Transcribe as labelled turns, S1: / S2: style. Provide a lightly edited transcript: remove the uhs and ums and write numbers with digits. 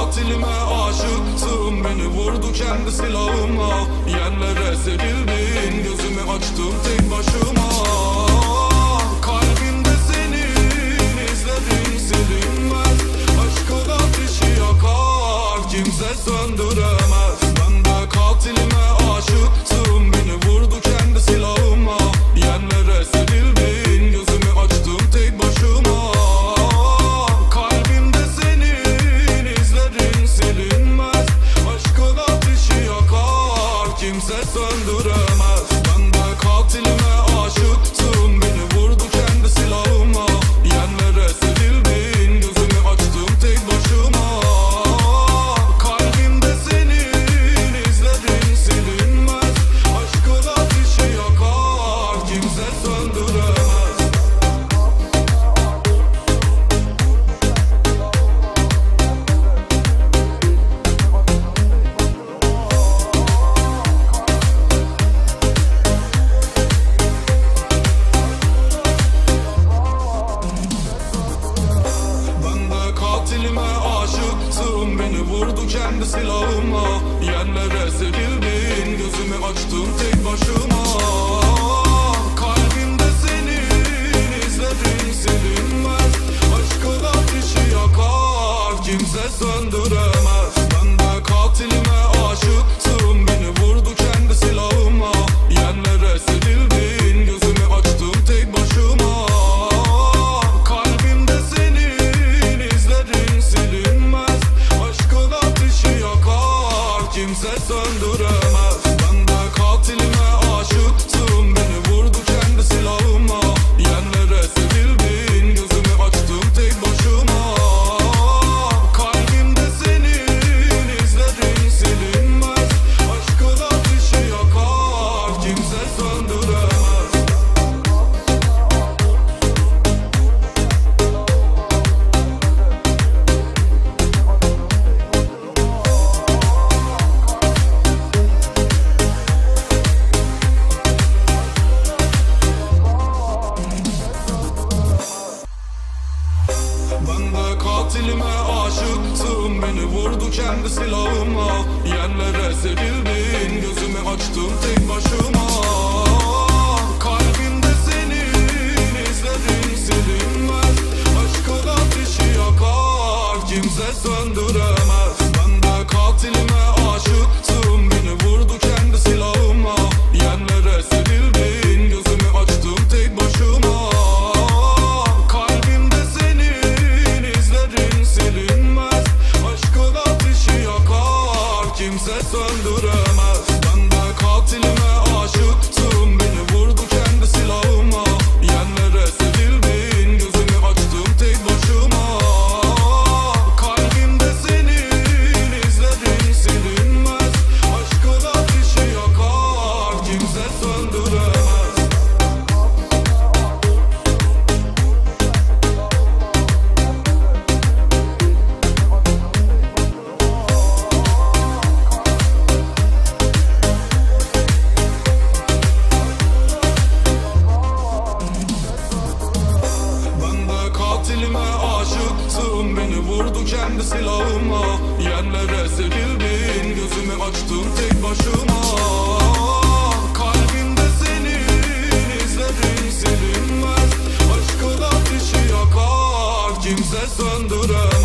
S1: katilime aşıktım, beni vurdu kendi silahıma. Yerlere serildin, gözümü açtım tek başıma. Kalbimde senin izlerin silinmez. Aşkın ateşi yakar, kimse söndüremez. Ben de katilime aşıktım, beni vurdu kendi silahıma. Yerlere serildin, gözümü açtım tek başıma. Kalbimde senin izlerin silinmez. Aşkın ateşi yakar, kimse söndüremez. Ben de katilime aşıktım, beni vurdu kendi silahıma. Yerlere serildin, gözümü açtım tek başıma. Kalbimde senin izlerin silinmez. Aşkın ateşi yakar, kimse söndüremez. Ben de katilime aşıktım, beni vurdu kendi silahıma. Yerlere serildin, gözümü açtım tek başıma. Kalbimde senin izlerin silinmez. Aşkın ateşi yakar, kimse söndüremez. Ben de katilime aşıktım, beni vurdu kendi silahıma. Yerlere serildin, gözümü açtım tek başıma. Kalbimde senin izlerin silinmez. Aşkın ateşi yakar, kimse söndüremez. Ben de katilime aşıktım, beni vurdu kendi silahıma. Yerlere serildin, gözümü açtım tek başıma. Kalbimde senin izlerin silinmez. Aşkın ateşi yakar, kimse söndüremez. Ben de katilime aşıktım, beni vurdu kendi silahıma. Yerlere serildin, gözümü açtım tek başıma. Kalbimde senin izlerin silinmez. Aşkın ateşi yakar, kimse söndüremez. Ben de katilime aşıktım, beni vurdu kendi silahıma. Yerlere serildin, gözümü açtım tek başıma. Kalbimde senin izlerin silinmez. Aşkın ateşi yakar, kimse söndüremez. Ben de katilime aşıktım, beni vurdu kendi silahıma. Yerlere serildin, gözümü açtım tek başıma. Kalbimde senin izlerin silinmez. Aşkın ateşi yakar, kimse söndüremez. Ben de katilime aşıktım, beni vurdu kendi silahıma. Yerlere serildin, gözümü açtım tek başıma. Kalbimde senin izlerin silinmez. Aşkın ateşi yakar, kimse söndüremez.